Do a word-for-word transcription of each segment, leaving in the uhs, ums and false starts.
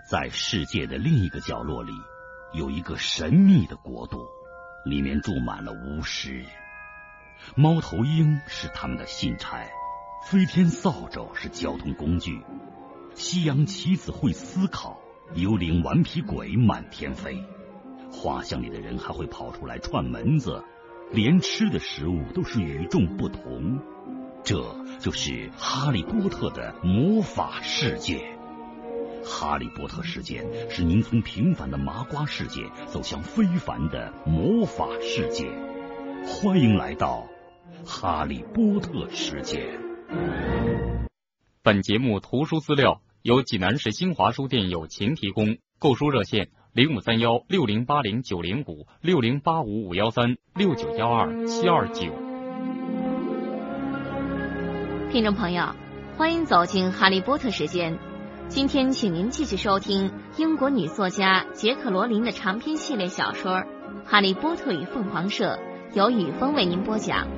在世界的另一个角落里，有一个神秘的国度，里面住满了巫师。猫头鹰是他们的信差，飞天扫帚是交通工具，西洋棋子会思考，幽灵顽皮鬼满天飞。画像里的人还会跑出来串门子，连吃的食物都是与众不同。这就是哈利波特的魔法世界。哈利波特事件是您从平凡的麻瓜世界走向非凡的魔法世界。欢迎来到哈利波特世界。 本节目图书资料由济南市新华书店友情提供，购书热线零五三幺六零八零九零五六零八五五幺三六九幺二七二九。 听众朋友，欢迎走进哈利波特时间。今天请您继续收听英国女作家杰克罗琳的长篇系列小说《哈利波特与凤凰社》，由雨峰为您播讲。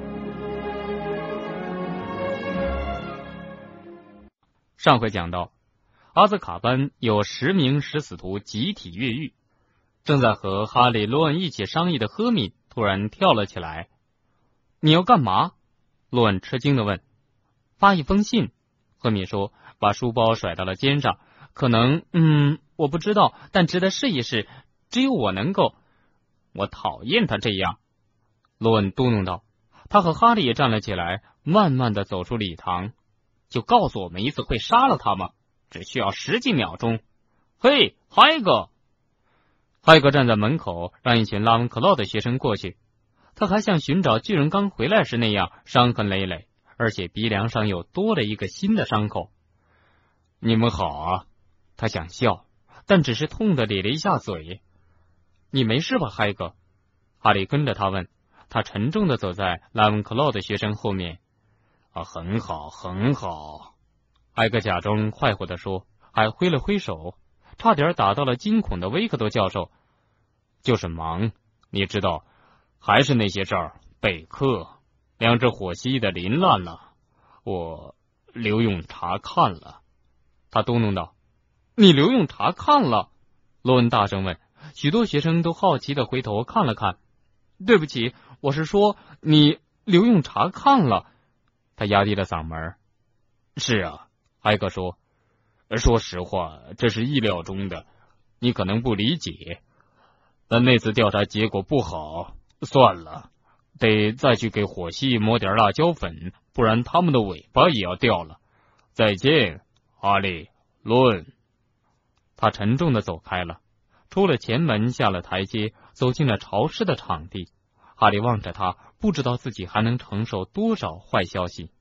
上回讲到，阿兹卡班有十名食死徒集体越狱，正在和哈利、罗恩一起商议的赫敏突然跳了起来。你要干嘛？罗恩吃惊地问。发一封信，赫敏说，把书包甩到了肩上。可能，嗯，我不知道，但值得试一试，只有我能够。我讨厌他这样，罗恩嘟哝道。他和哈利也站了起来，慢慢地走出礼堂。就告诉我们一次会杀了他吗？只需要十几秒钟。嘿，海格！海格站在门口，让一群拉文克劳的学生过去。他还像寻找巨人刚回来时那样伤痕累累，而且鼻梁上又多了一个新的伤口。你们好啊！他想笑，但只是痛得咧了一下嘴。你没事吧，海格？哈利跟着他问。他沉重地走在拉文克劳的学生后面。啊，很好，很好。海格假装快活地说，还挥了挥手，差点打到了惊恐的威克多教授。就是忙，你知道，还是那些事儿。贝克，两只火蜥的鳞烂了，我刘永查看了。他嘟哝道。你刘永查看了？罗恩大声问。许多学生都好奇地回头看了看。对不起，我是说你刘永查看了。他压低了嗓门。是啊，海格说，说实话，这是意料中的，你可能不理解，但那次调查结果不好，算了，得再去给火蜥抹点辣椒粉，不然他们的尾巴也要掉了。再见，哈利，罗恩。他沉重地走开了，出了前门，下了台阶，走进了潮湿的场地。哈利望着他，不知道自己还能承受多少坏消息。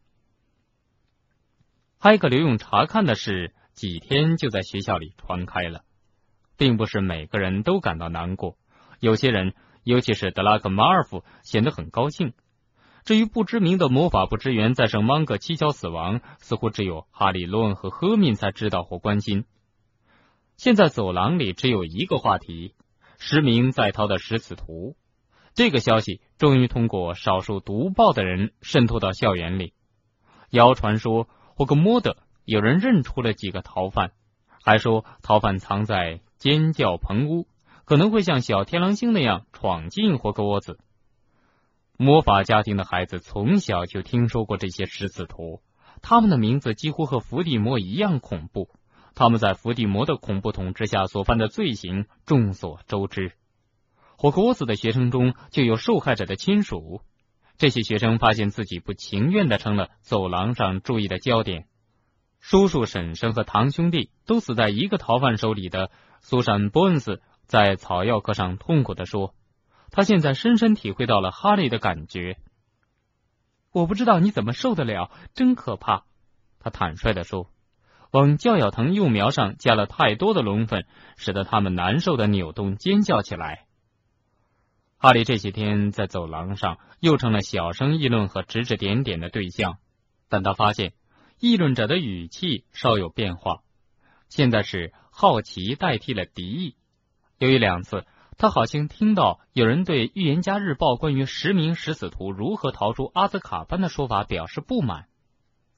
海格刘永查看的事几天就在学校里传开了，并不是每个人都感到难过，有些人，尤其是德拉克马尔夫，显得很高兴。至于不知名的魔法部职员在圣芒格蹊跷死亡，似乎只有哈利、罗恩和赫敏才知道或关心。现在走廊里只有一个话题，十名在逃的食死徒。这个消息终于通过少数读报的人渗透到校园里。谣传说霍格莫德有人认出了几个逃犯，还说逃犯藏在尖叫棚屋，可能会像小天狼星那样闯进霍格沃兹。魔法家庭的孩子从小就听说过这些食死徒，他们的名字几乎和伏地魔一样恐怖，他们在伏地魔的恐怖统治下所犯的罪行众所周知。霍格沃兹的学生中就有受害者的亲属，这些学生发现自己不情愿地成了走廊上注意的焦点。叔叔、婶婶和堂兄弟都死在一个逃犯手里的苏珊·伯恩斯在草药课上痛苦地说，他现在深深体会到了哈利的感觉。我不知道你怎么受得了，真可怕，他坦率地说。往教咬藤幼苗上加了太多的龙粉，使得他们难受地扭动尖叫起来。哈利这些天在走廊上又成了小声议论和指指点点的对象，但他发现议论者的语气稍有变化，现在是好奇代替了敌意。有一两次，他好像听到有人对《预言家日报》关于十名食死徒如何逃出阿兹卡班的说法表示不满。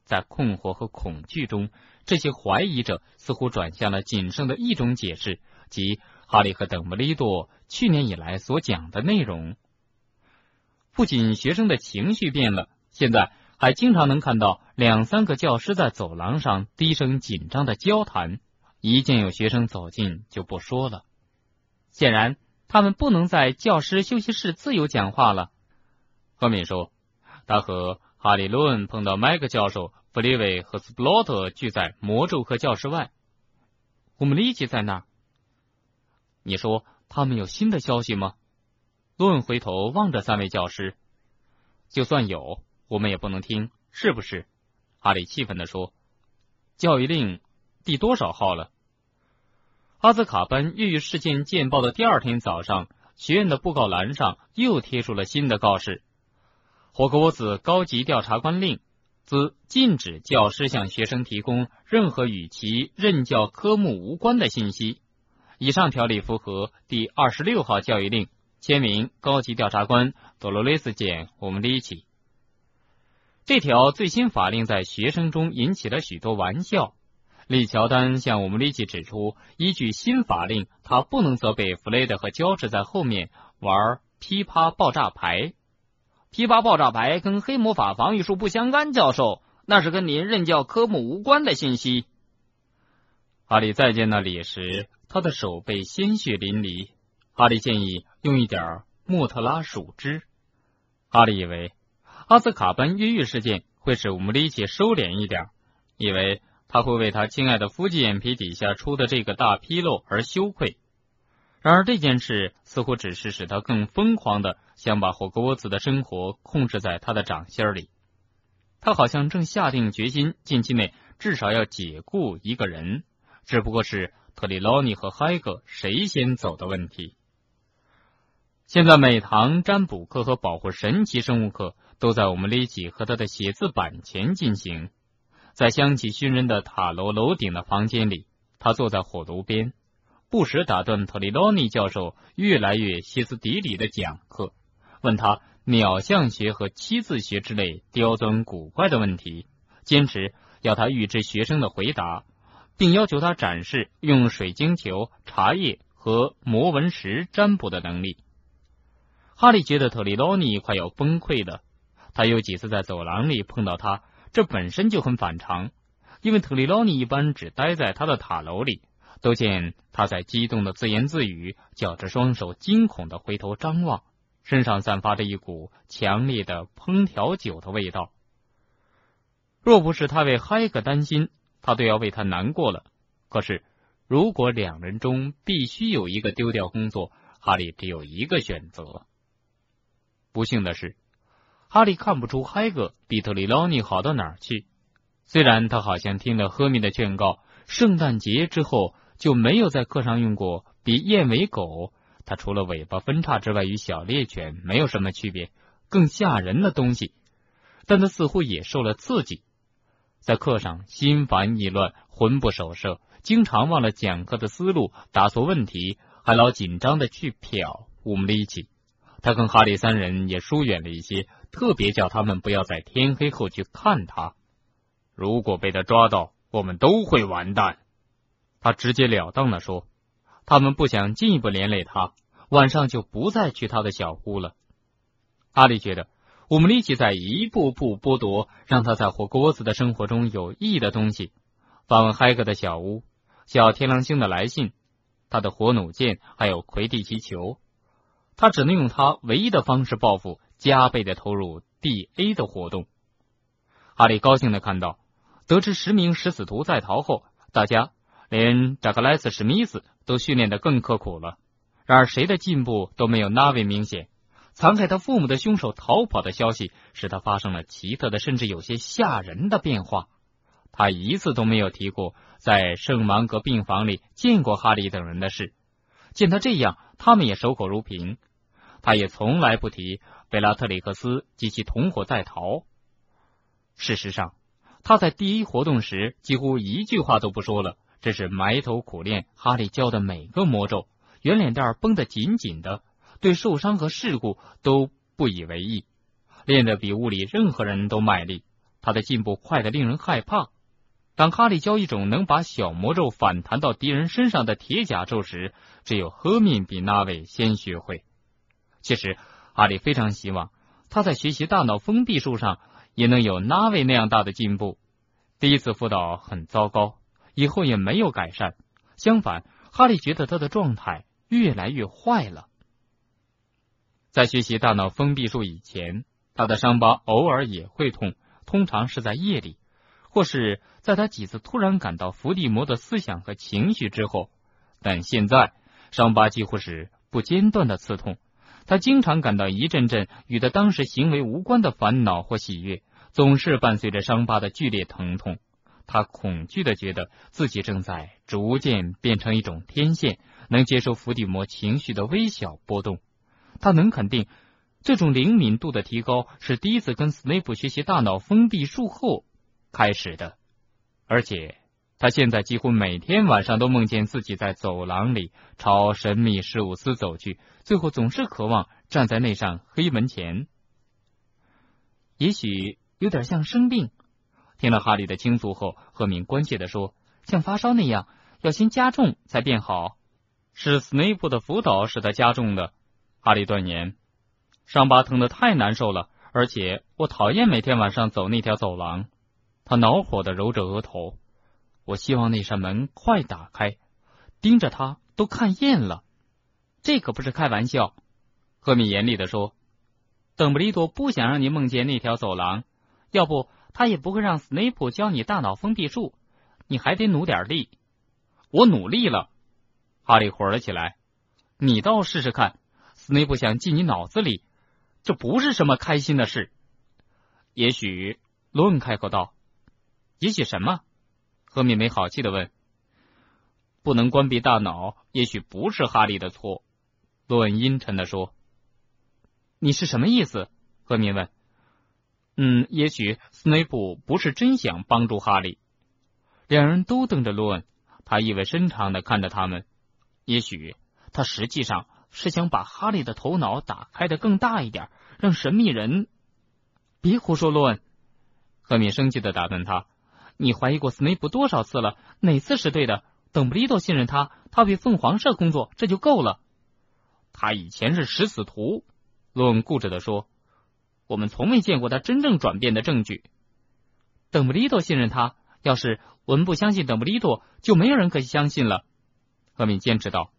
在困惑和恐惧中，这些怀疑者似乎转向了仅剩的一种解释，即哈利和邓布利多去年以来所讲的内容。不仅学生的情绪变了，现在还经常能看到两三个教师在走廊上低声紧张的交谈，一见有学生走近就不说了。显然他们不能在教师休息室自由讲话了。赫敏说，他和哈利·罗恩碰到麦克教授、弗利维和斯普洛特聚在魔咒课教室外。我们立即在那儿。你说他们有新的消息吗？罗恩回头望着三位教师。就算有，我们也不能听，是不是？哈利气愤地说。教育令第多少号了？阿兹卡班越狱事件见报的第二天早上，学院的布告栏上又贴出了新的告示：霍格沃兹高级调查官令，自禁止教师向学生提供任何与其任教科目无关的信息。以上条例符合第二十六号教育令，签名高级调查官多罗雷斯简·我们利奇。这条最新法令在学生中引起了许多玩笑。利乔丹向我们利奇指出，依据新法令，他不能责备弗雷德和乔治在后面玩噼啪爆炸牌。噼啪爆炸牌跟黑魔法防御术不相干，教授，那是跟您任教科目无关的信息。哈利再见那里时，他的手被鲜血淋漓。哈利建议用一点莫特拉树枝。哈利以为阿兹卡班越狱事件会使我们利奇收敛一点，以为他会为他亲爱的夫妻眼皮底下出的这个大纰漏而羞愧。然而这件事似乎只是使他更疯狂的想把霍格沃兹的生活控制在他的掌心里。他好像正下定决心近期内至少要解雇一个人，只不过是特里劳尼和海格谁先走的问题。现在每堂占卜课和保护神奇生物课都在我们利奇和他的写字板前进行。在香气熏人的塔楼楼顶的房间里，他坐在火炉边，不时打断特里劳尼教授越来越歇斯底里的讲课，问他鸟象学和七字学之类刁钻古怪的问题，坚持要他预知学生的回答，并要求他展示用水晶球、茶叶和魔纹石占卜的能力。哈利觉得特里劳尼快要崩溃了。他有几次在走廊里碰到他，这本身就很反常，因为特里劳尼一般只待在他的塔楼里，都见他在激动的自言自语，绞着双手惊恐的回头张望，身上散发着一股强烈的烹调酒的味道。若不是他为海格担心，他都要为他难过了。可是如果两人中必须有一个丢掉工作，哈利只有一个选择。不幸的是，哈利看不出海格比特里劳尼好到哪儿去。虽然他好像听了赫敏的劝告，圣诞节之后就没有在课上用过比燕尾狗，它除了尾巴分叉之外与小猎犬没有什么区别，更吓人的东西，但他似乎也受了刺激，在课上心烦意乱，魂不守舍，经常忘了讲课的思路，答错问题，还老紧张的去瞟乌姆利奇。他跟哈利三人也疏远了一些，特别叫他们不要在天黑后去看他。如果被他抓到，我们都会完蛋。他直截了当地说，他们不想进一步连累他，晚上就不再去他的小屋了。哈利觉得我们立即在一步步剥夺让他在霍格沃兹的生活中有意义的东西，访问海格的小屋，小天狼星的来信，他的火弩箭，还有魁地奇球。他只能用他唯一的方式报复，加倍的投入 D A 的活动。哈利高兴地看到，得知十名食死徒在逃后，大家连扎克莱斯史密斯都训练得更刻苦了。然而谁的进步都没有那位明显。残害他父母的凶手逃跑的消息使他发生了奇特的，甚至有些吓人的变化。他一次都没有提过在圣芒格病房里见过哈利等人的事，见他这样，他们也守口如瓶。他也从来不提贝拉特里克斯及其同伙在逃。事实上，他在第一活动时几乎一句话都不说了，只是埋头苦练哈利教的每个魔咒，圆脸蛋绷得紧紧的，对受伤和事故都不以为意，练得比屋里任何人都卖力。 他的进步快得令人害怕。当哈利教一种能把小魔咒反弹到敌人身上的铁甲咒时，只有赫敏比那位先学会。其实哈利非常希望他在学习大脑封闭术上也能有那位那样大的进步。第一次辅导很糟糕，以后也没有改善，相反，哈利觉得他的状态越来越坏了。在学习大脑封闭术以前，他的伤疤偶尔也会痛，通常是在夜里，或是在他几次突然感到伏地魔的思想和情绪之后。但现在伤疤几乎是不间断的刺痛，他经常感到一阵阵与他当时行为无关的烦恼或喜悦，总是伴随着伤疤的剧烈疼痛。他恐惧地觉得自己正在逐渐变成一种天线，能接受伏地魔情绪的微小波动。他能肯定，这种灵敏度的提高是第一次跟斯内普学习大脑封闭术后开始的，而且他现在几乎每天晚上都梦见自己在走廊里朝神秘事务司走去，最后总是渴望站在那扇黑门前。也许有点像生病。听了哈利的倾诉后，赫敏关切地说，像发烧那样，要先加重才变好。是斯内普的辅导使他加重的，哈利断言。伤疤疼得太难受了，而且我讨厌每天晚上走那条走廊。他恼火地揉着额头。我希望那扇门快打开，盯着他都看厌了。这可不是开玩笑，赫敏严厉地说。邓布利多不想让你梦见那条走廊，要不他也不会让斯内普教你大脑封闭术，你还得努点力。我努力了，哈利火了起来。你倒试试看，斯内普想进你脑子里，这不是什么开心的事。也许，罗恩开口道。也许什么？赫敏没好气地问。不能关闭大脑，也许不是哈利的错，罗恩阴沉地说。你是什么意思？赫敏问。嗯，也许斯内普不是真想帮助哈利。两人都瞪着罗恩，他意味深长地看着他们。也许他实际上是想把哈利的头脑打开得更大一点，让神秘人……别胡说，罗恩！赫敏生气地打断他。你怀疑过斯内普多少次了？哪次是对的？邓布利多信任他，他为凤凰社工作，这就够了。他以前是食死徒，罗恩固执地说。我们从未见过他真正转变的证据。邓布利多信任他，要是我们不相信邓布利多，就没有人可以相信了。赫敏坚持道。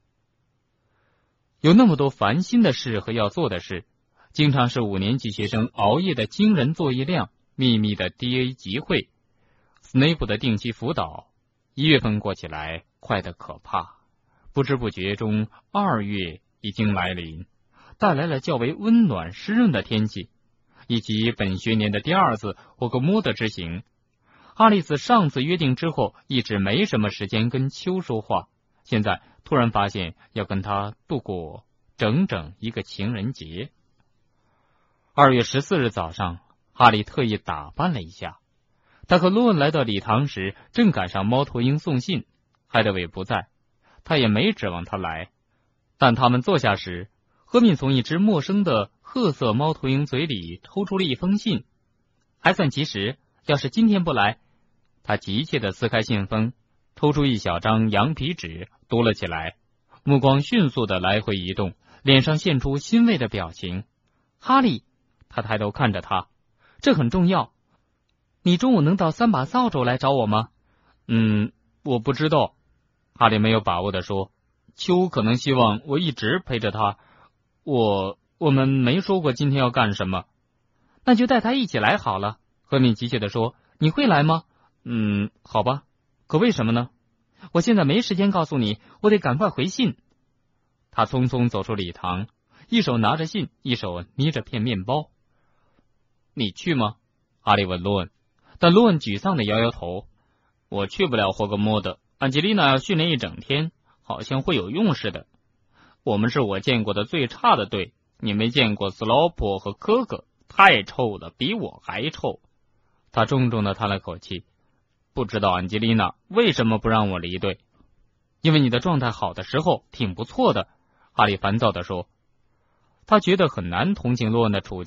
有那么多烦心的事和要做的事，经常是五年级学生熬夜的惊人作业量，秘密的 D A 集会，斯内普的定期辅导。一月份过起来快得可怕，不知不觉中二月已经来临，带来了较为温暖湿润的天气，以及本学年的第二次霍格莫德之行。哈利自上次约定之后一直没什么时间跟秋说话，现在突然发现要跟他度过整整一个情人节。二月十四日早上，哈利特意打扮了一下。他和罗恩来到礼堂时，正赶上猫头鹰送信，海德韦不在，他也没指望他来。但他们坐下时，赫敏从一只陌生的褐色猫头鹰嘴里抽出了一封信，还算及时。要是今天不来，他急切地撕开信封，抽出一小张羊皮纸，读了起来，目光迅速地来回移动，脸上现出欣慰的表情。哈利，他抬头看着他，这很重要。你中午能到三把扫帚来找我吗？嗯，我不知道。哈利没有把握地说。秋可能希望我一直陪着他。我我们没说过今天要干什么。那就带他一起来好了。赫敏急切地说。你会来吗？嗯，好吧。可为什么呢？我现在没时间告诉你，我得赶快回信。他匆匆走出礼堂，一手拿着信，一手捏着片面包。你去吗？哈利问罗恩，但罗恩沮丧地摇摇头。我去不了霍格莫德，安吉丽娜要训练一整天，好像会有用似的。我们是我见过的最差的队，你没见过斯劳普和科克，太臭了，比我还臭。他重重地叹了口气。不知道安吉丽娜为什么不让我离队？因为你的状态好的时候挺不错的，哈利烦躁地说。他觉得很难同情洛恩的处境，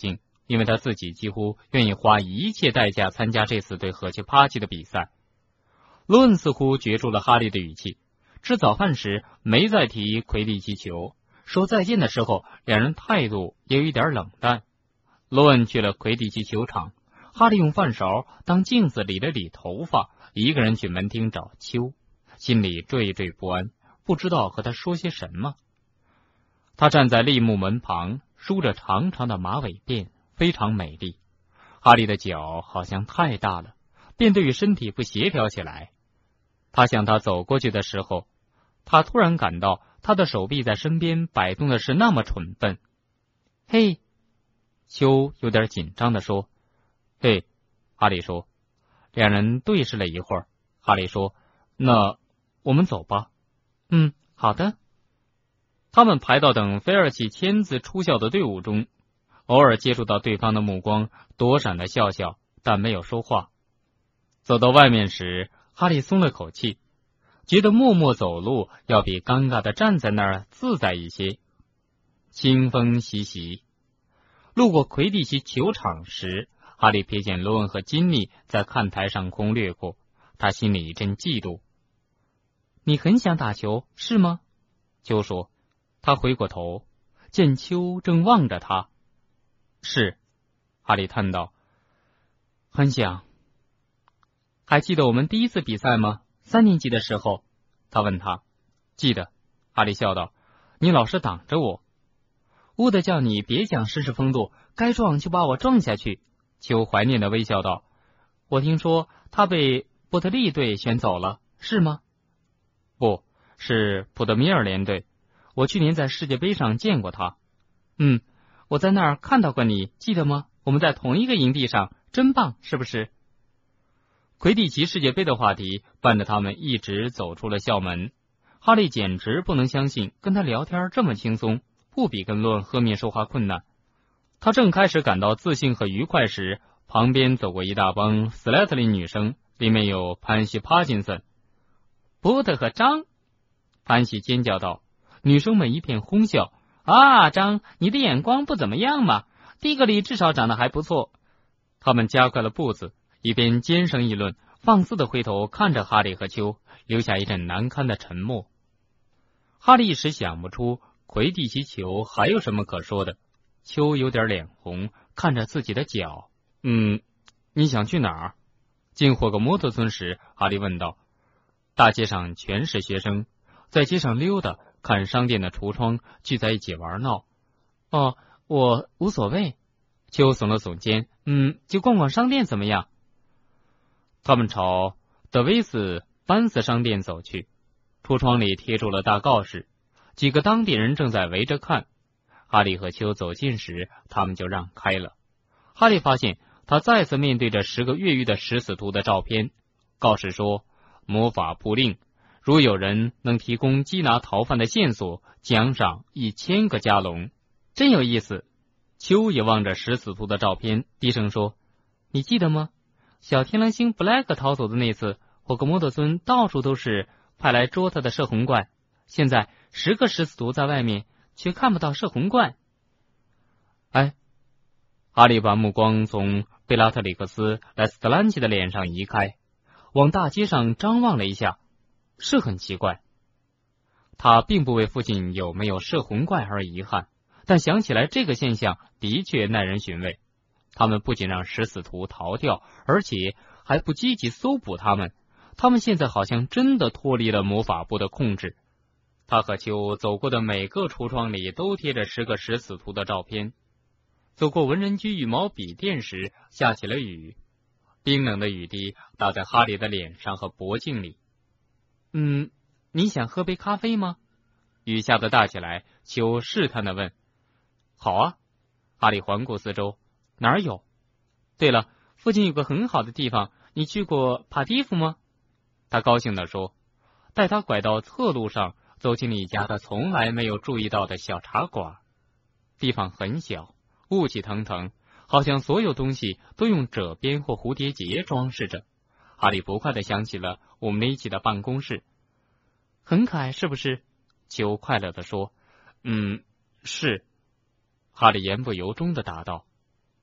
因为他自己几乎愿意花一切代价参加这次对荷奇帕奇的比赛。罗恩似乎觉出了哈利的语气，吃早饭时没再提魁地奇球，说再见的时候两人态度也有一点冷淡。罗恩去了魁地奇球场，哈利用饭勺当镜子理了理头发，一个人去门厅找秋，心里惴惴不安，不知道和他说些什么。他站在立木门旁，梳着长长的马尾辫，非常美丽。哈利的脚好像太大了，变得与身体不协调起来。他向他走过去的时候，他突然感到他的手臂在身边摆动的是那么蠢笨。嘿，秋有点紧张地说。嘿，哈利说。两人对视了一会儿，哈利说，那我们走吧。嗯，好的。他们排到等菲尔奇签字出校的队伍中，偶尔接触到对方的目光，躲闪的笑笑，但没有说话。走到外面时，哈利松了口气，觉得默默走路要比尴尬的站在那儿自在一些。清风习习。路过魁地奇球场时，哈利瞥见罗恩和金妮在看台上空掠过，他心里一阵嫉妒。你很想打球，是吗？秋说。他回过头，见秋正望着他。是，哈利叹道，很想。还记得我们第一次比赛吗？三年级的时候，他问他。记得，哈利笑道，你老是挡着我。乌德叫你别讲绅士风度，该撞就把我撞下去。秋怀念的微笑道，我听说他被波特利队选走了，是吗？不，是普德米尔联队。我去年在世界杯上见过他。嗯，我在那儿看到过你，记得吗？我们在同一个营地上，真棒，是不是？魁地奇世界杯的话题伴着他们一直走出了校门。哈利简直不能相信跟他聊天这么轻松，不比跟罗恩喝面说话困难。他正开始感到自信和愉快时，旁边走过一大帮斯莱特林女生，里面有潘西·帕金森、波特和张。潘西尖叫道，女生们一片哄笑。啊，张，你的眼光不怎么样嘛，蒂格里至少长得还不错。他们加快了步子，一边尖声议论，放肆的回头看着哈利和秋，留下一阵难堪的沉默。哈利一时想不出魁地奇球还有什么可说的。秋有点脸红，看着自己的脚。嗯，你想去哪儿？进霍格摩特村时，哈利问道。大街上全是学生，在街上溜达，看商店的橱窗，聚在一起玩闹。哦，我无所谓。秋耸了耸肩。嗯，就逛逛商店怎么样？他们朝德维斯班斯商店走去，橱窗里贴住了大告示，几个当地人正在围着看。哈利和秋走近时，他们就让开了。哈利发现他再次面对着十个越狱的食死徒的照片。告示说，魔法布令，如有人能提供缉拿逃犯的线索，奖赏一千个加隆。真有意思。秋也望着食死徒的照片，低声说，你记得吗？小天狼星布莱克逃走的那次，霍格摩特村到处都是派来捉他的摄魂怪，现在十个食死徒在外面，却看不到摄魂怪。哎，哈利把目光从贝拉特里克斯·莱斯特兰奇的脸上移开，往大街上张望了一下，是很奇怪。他并不为父亲有没有摄魂怪而遗憾，但想起来这个现象的确耐人寻味。他们不仅让食死徒逃掉，而且还不积极搜捕他们。他们现在好像真的脱离了魔法部的控制。他和秋走过的每个橱窗里都贴着十个食死徒的照片。走过文人居羽毛笔店时，下起了雨，冰冷的雨滴打在哈利的脸上和脖颈里。嗯，你想喝杯咖啡吗？雨下得大起来，秋试探地问。好啊。哈利环顾四周，哪儿有？对了，附近有个很好的地方，你去过帕蒂夫吗？他高兴地说，带他拐到侧路上，走进了一家他从来没有注意到的小茶馆。地方很小，雾气腾腾，好像所有东西都用褶边或蝴蝶结装饰着。哈利不快地想起了我们一起的办公室。很可爱，是不是？秋快乐地说。嗯，是。哈利言不由衷地答道。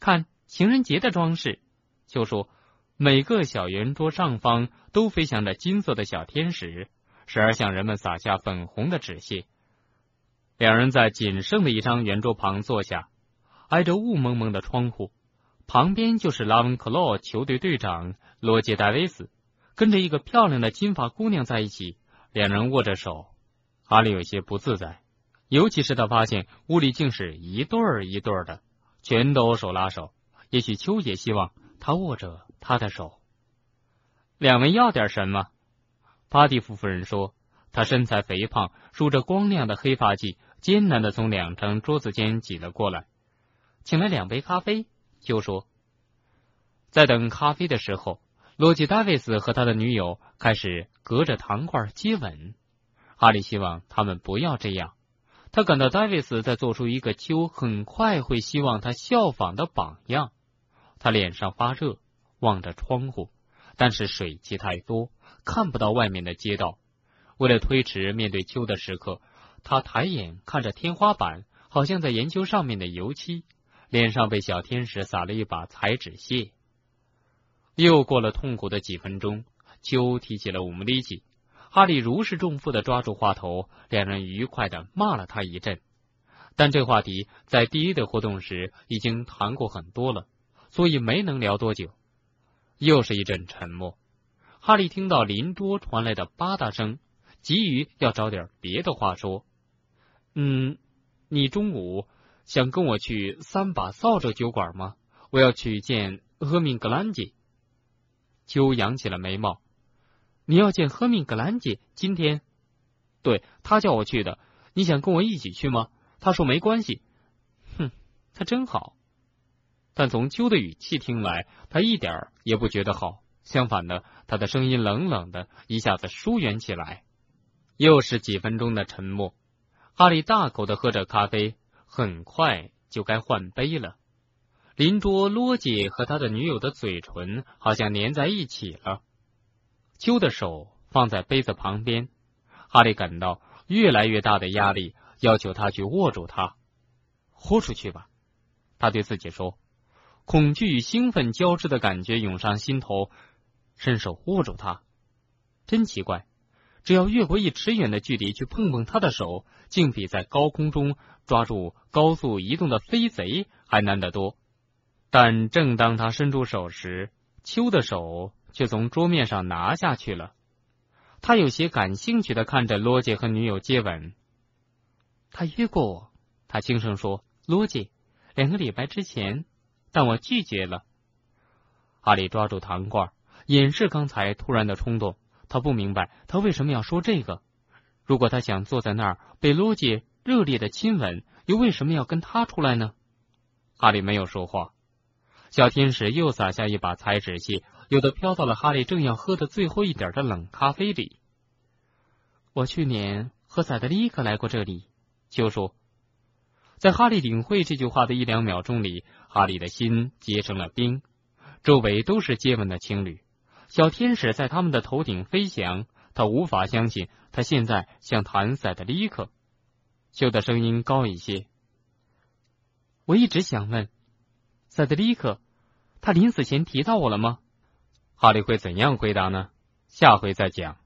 看情人节的装饰。就说每个小圆桌上方都飞翔着金色的小天使，时而向人们洒下粉红的纸屑。两人在仅剩的一张圆桌旁坐下，挨着雾蒙蒙的窗户，旁边就是拉文克洛球队队长罗杰·戴维斯，跟着一个漂亮的金发姑娘在一起，两人握着手。哈利有些不自在，尤其是他发现屋里竟是一对儿一对儿的，全都手拉手。也许秋也希望他握着他的手。两位要点什么？巴蒂夫夫人说，她身材肥胖，梳着光亮的黑发髻，艰难地从两张桌子间挤了过来。请了两杯咖啡。就说，在等咖啡的时候，罗杰·戴维斯和他的女友开始隔着糖罐接吻。哈利希望他们不要这样，他感到戴维斯在做出一个秋很快会希望他效仿的榜样。他脸上发热，望着窗户，但是水汽太多，看不到外面的街道。为了推迟面对秋的时刻，他抬眼看着天花板，好像在研究上面的油漆，脸上被小天使撒了一把彩纸屑。又过了痛苦的几分钟，秋提起了五木力气，哈利如释重负地抓住话头，两人愉快地骂了他一阵。但这话题在第一的活动时已经谈过很多了，所以没能聊多久。又是一阵沉默。哈利听到邻桌传来的吧嗒声，急于要找点别的话说。嗯，你中午想跟我去三把扫帚酒馆吗？我要去见赫敏格兰杰。秋扬起了眉毛。你要见赫敏格兰杰？今天？对，他叫我去的。你想跟我一起去吗？他说没关系。哼，他真好。但从秋的语气听来，他一点也不觉得好。相反的，他的声音冷冷的，一下子疏远起来。又是几分钟的沉默。哈利大口的喝着咖啡，很快就该换杯了。邻桌罗杰和他的女友的嘴唇好像粘在一起了。秋的手放在杯子旁边，哈利感到越来越大的压力，要求他去握住它。豁出去吧，他对自己说。恐惧与兴奋交织的感觉涌上心头，伸手握住它。真奇怪，只要越过一尺远的距离去碰碰他的手，竟比在高空中抓住高速移动的飞贼还难得多。但正当他伸出手时，秋的手却从桌面上拿下去了。他有些感兴趣地看着罗杰和女友接吻。他约过我，他轻声说，罗杰，两个礼拜之前，但我拒绝了。哈利抓住糖罐，掩饰刚才突然的冲动。他不明白他为什么要说这个。如果他想坐在那儿被罗杰热烈的亲吻，又为什么要跟他出来呢？哈利没有说话。小天使又撒下一把彩纸屑，有的飘到了哈利正要喝的最后一点的冷咖啡里。我去年和塞德利克来过这里，就说。在哈利领会这句话的一两秒钟里，哈利的心结成了冰。周围都是接吻的情侣，小天使在他们的头顶飞翔，他无法相信他现在像谈塞德利克。秋的声音高一些。我一直想问，塞德利克，他临死前提到我了吗？哈利会怎样回答呢？下回再讲。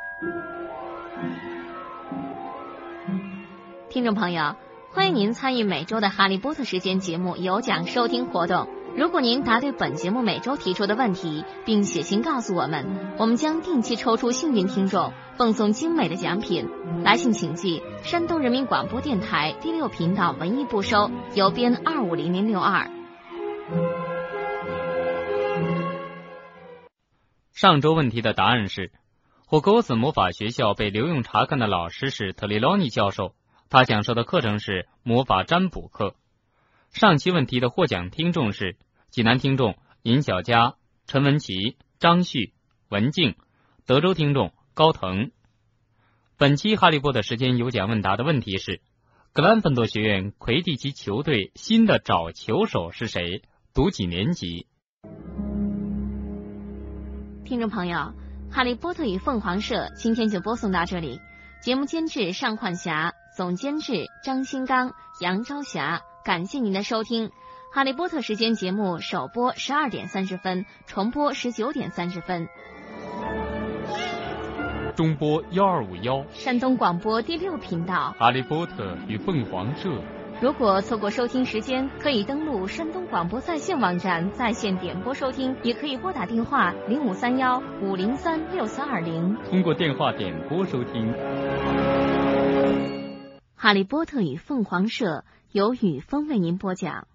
听众朋友，欢迎您参与每周的哈利波特时间节目有奖收听活动。如果您答对本节目每周提出的问题，并写信告诉我们，我们将定期抽出幸运听众，奉送精美的奖品。来信请寄山东人民广播电台第六频道文艺部收，邮编二五零零六二。 上周问题的答案是，霍格沃茨魔法学校被留用查看的老师是特里劳尼教授，他讲授的课程是魔法占卜课。上期问题的获奖听众是济南听众尹小佳、陈文琪、张旭、文静，德州听众高腾。本期哈利波特时间有奖问答的问题是，格兰芬多学院魁地奇球队新的找球手是谁？读几年级？ 听众朋友，哈利波特与凤凰社今天就播送到这里。节目监制尚焕霞，总监制张新刚、杨朝霞，感谢您的收听。 哈利波特时间节目首播十二点三十分，重播十九点三十分。 中波幺二五幺， 山东广播第六频道， 哈利波特与凤凰社。 如果错过收听时间，可以登录山东广播在线网站在线点播收听，也可以拨打电话零五三幺五零三六三二零。 通过电话点播收听。 哈利波特与凤凰社由雨峰为您播讲。